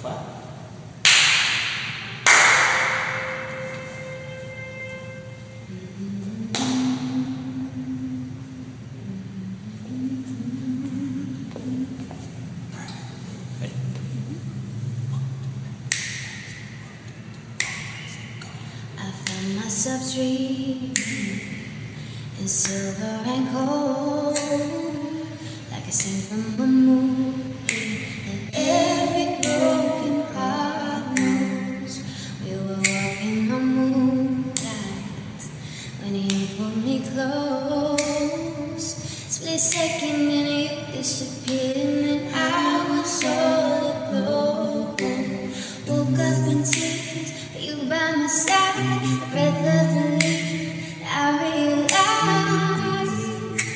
Fat. I found myself dreaming in silver and gold, like a scene from a movie that every broken heart knows. We were walking on moonlight when you pulled me close. Split second and you disappeared, and then I was all alone. Woke up in tears, you by my side, the breath of relief. I realized,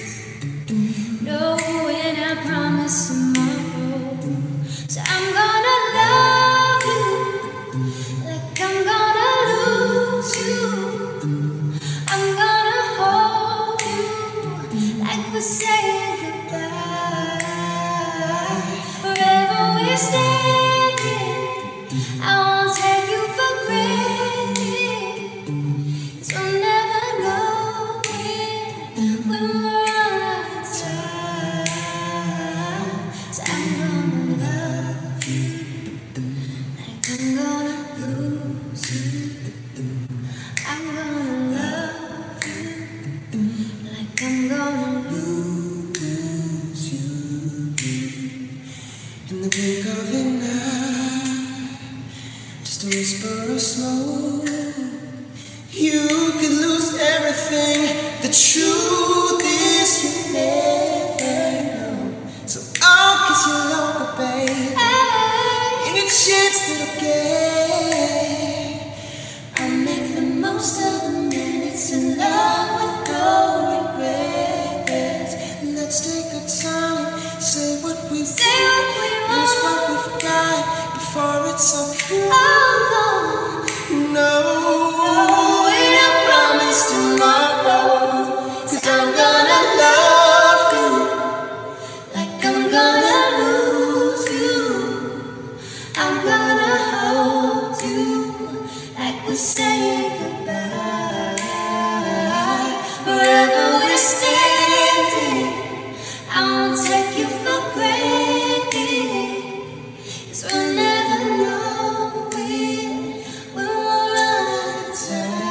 knowing I promised tomorrow. So I'm gonna love you like I'm gonna lose you. I'm gonna hold you like we're saying goodbye. Wherever we're standing, I won't take you for granted, 'cause we'll never know when we're out of time. So I'm gonna love you like I'm gonna lose you. I'm gonna love you like I'm gonna lose you. In the blink of an eye, just a whisper of smoke, you could lose everything. The truth is you never know. So I'll kiss you longer, babe, in your chance little game. I'll make the most of the minutes in love with no regrets. Let's take our time, say what we want, use what we've got before it's all oh, no, we don't promise tomorrow, 'cause I'm gonna love you like I'm gonna lose you. I'm gonna hold you like we're saying goodbye. Wherever we're standing, I won't take you for granted, 'cause we'll never know when we're out of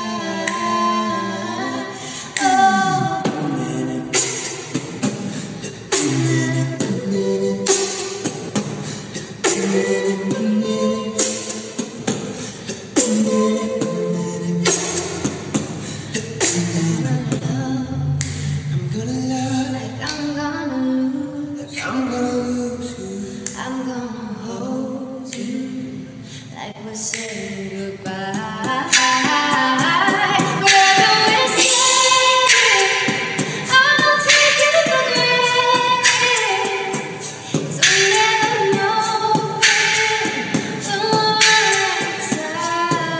time. Oh. I'm gonna love, Like I'm gonna lose, I'm gonna lose you. I'm gonna hold you like we're saying goodbye. Wherever we're standing, I won't take you for granted, 'cause we never know when we're outside.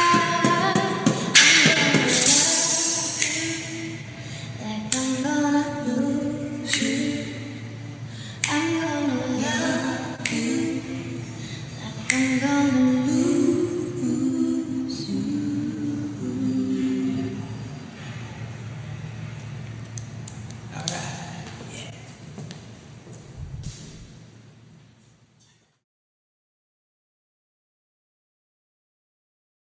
Like I'm gonna lose you. I'm gonna love you like I'm gonna